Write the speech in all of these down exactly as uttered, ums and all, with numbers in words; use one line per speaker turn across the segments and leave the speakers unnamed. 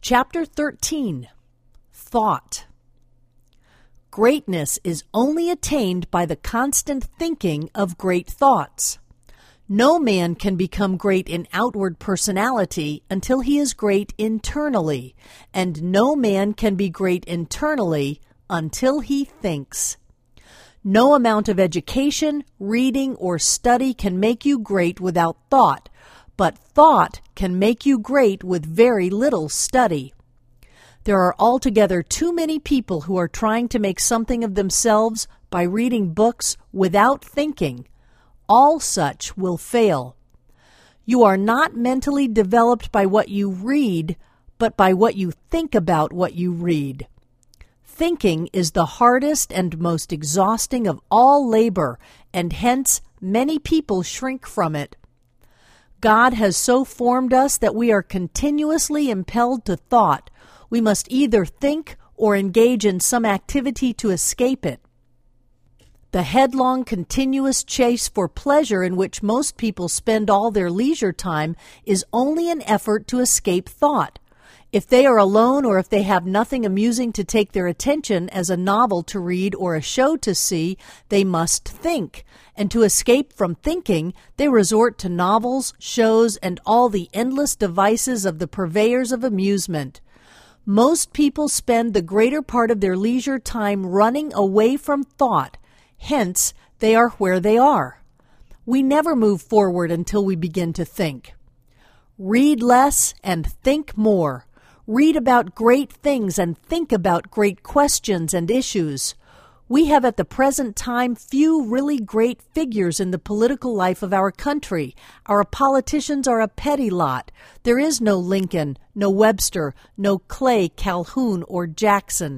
Chapter thirteen. Thought. Greatness is only attained by the constant thinking of great thoughts. No man can become great in outward personality until he is great internally, and no man can be great internally until he thinks. No amount of education, reading, or study can make you great without thought, but thought can make you great with very little study. There are altogether too many people who are trying to make something of themselves by reading books without thinking. All such will fail. You are not mentally developed by what you read, but by what you think about what you read. Thinking is the hardest and most exhausting of all labor, and hence many people shrink from it. God has so formed us that we are continuously impelled to thought. We must either think or engage in some activity to escape it. The headlong, continuous chase for pleasure in which most people spend all their leisure time is only an effort to escape thought. If they are alone or if they have nothing amusing to take their attention as a novel to read or a show to see, they must think. And to escape from thinking, they resort to novels, shows, and all the endless devices of the purveyors of amusement. Most people spend the greater part of their leisure time running away from thought. Hence, they are where they are. We never move forward until we begin to think. Read less and think more. Read about great things and think about great questions and issues. We have at the present time few really great figures in the political life of our country. Our politicians are a petty lot. There is no Lincoln, no Webster, no Clay, Calhoun, or Jackson.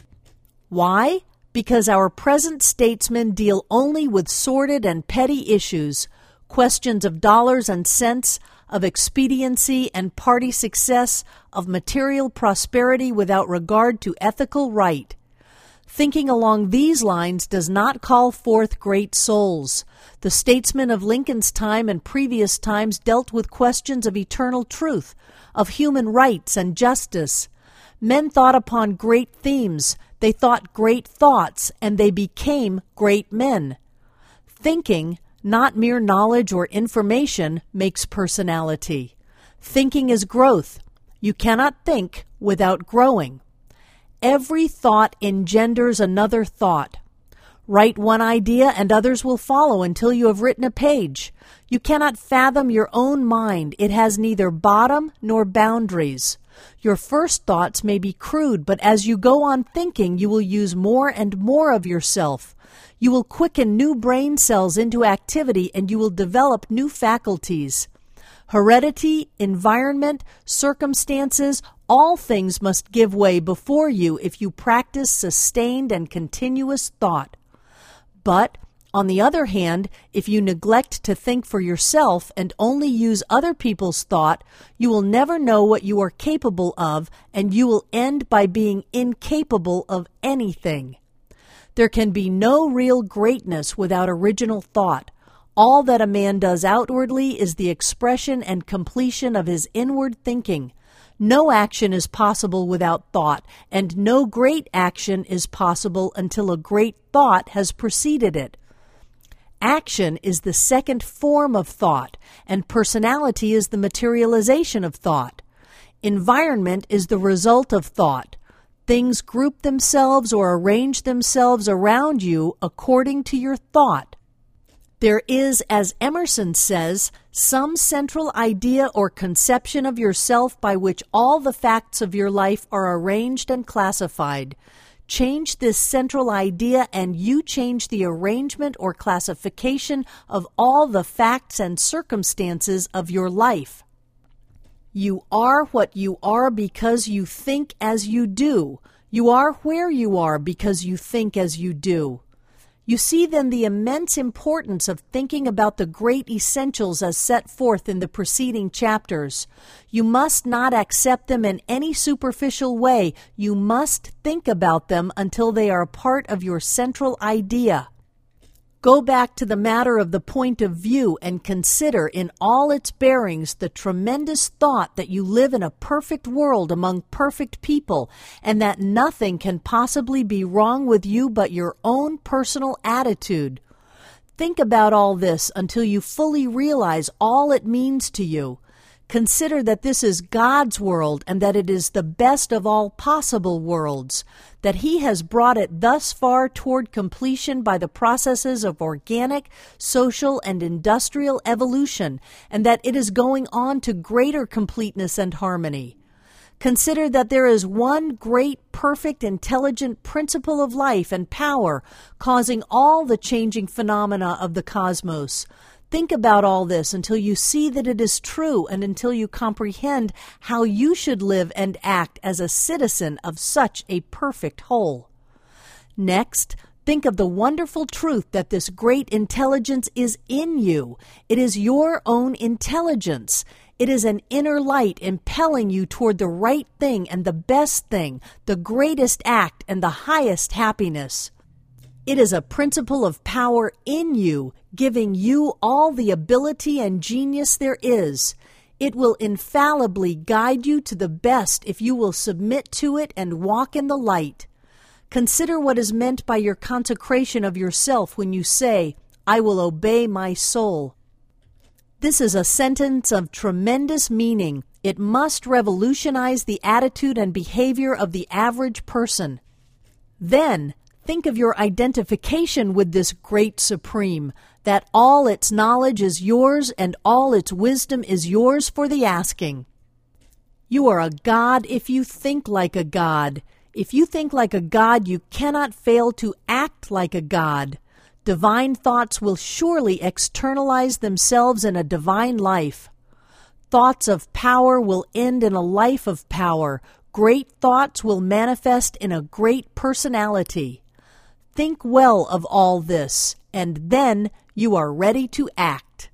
Why? Because our present statesmen deal only with sordid and petty issues, questions of dollars and cents, of expediency and party success, of material prosperity without regard to ethical right. Thinking along these lines does not call forth great souls. The statesmen of Lincoln's time and previous times dealt with questions of eternal truth, of human rights and justice. Men thought upon great themes, they thought great thoughts, and they became great men. Thinking, not mere knowledge or information, makes personality. Thinking is growth. You cannot think without growing. Every thought engenders another thought. Write one idea and others will follow until you have written a page. You cannot fathom your own mind. It has neither bottom nor boundaries. Your first thoughts may be crude, but as you go on thinking, you will use more and more of yourself. You will quicken new brain cells into activity, and you will develop new faculties. Heredity, environment, circumstances, all things must give way before you if you practice sustained and continuous thought. But, on the other hand, if you neglect to think for yourself and only use other people's thought, you will never know what you are capable of, and you will end by being incapable of anything. There can be no real greatness without original thought. All that a man does outwardly is the expression and completion of his inward thinking. No action is possible without thought, and no great action is possible until a great thought has preceded it. Action is the second form of thought, and personality is the materialization of thought. Environment is the result of thought. Things group themselves or arrange themselves around you according to your thought. There is, as Emerson says, some central idea or conception of yourself by which all the facts of your life are arranged and classified. Change this central idea and you change the arrangement or classification of all the facts and circumstances of your life. You are what you are because you think as you do. You are where you are because you think as you do. You see then the immense importance of thinking about the great essentials as set forth in the preceding chapters. You must not accept them in any superficial way. You must think about them until they are a part of your central idea. Go back to the matter of the point of view and consider in all its bearings the tremendous thought that you live in a perfect world among perfect people, and that nothing can possibly be wrong with you but your own personal attitude. Think about all this until you fully realize all it means to you. Consider that this is God's world and that it is the best of all possible worlds, that He has brought it thus far toward completion by the processes of organic, social, and industrial evolution, and that it is going on to greater completeness and harmony. Consider that there is one great, perfect, intelligent principle of life and power causing all the changing phenomena of the cosmos. Think about all this until you see that it is true and until you comprehend how you should live and act as a citizen of such a perfect whole. Next, think of the wonderful truth that this great intelligence is in you. It is your own intelligence. It is an inner light impelling you toward the right thing and the best thing, the greatest act and the highest happiness. It is a principle of power in you, giving you all the ability and genius there is. It will infallibly guide you to the best if you will submit to it and walk in the light. Consider what is meant by your consecration of yourself when you say, "I will obey my soul." This is a sentence of tremendous meaning. It must revolutionize the attitude and behavior of the average person. Then, think of your identification with this great Supreme, that all its knowledge is yours and all its wisdom is yours for the asking. You are a God if you think like a God. If you think like a God, you cannot fail to act like a God. Divine thoughts will surely externalize themselves in a divine life. Thoughts of power will end in a life of power. Great thoughts will manifest in a great personality. Think well of all this, and then you are ready to act.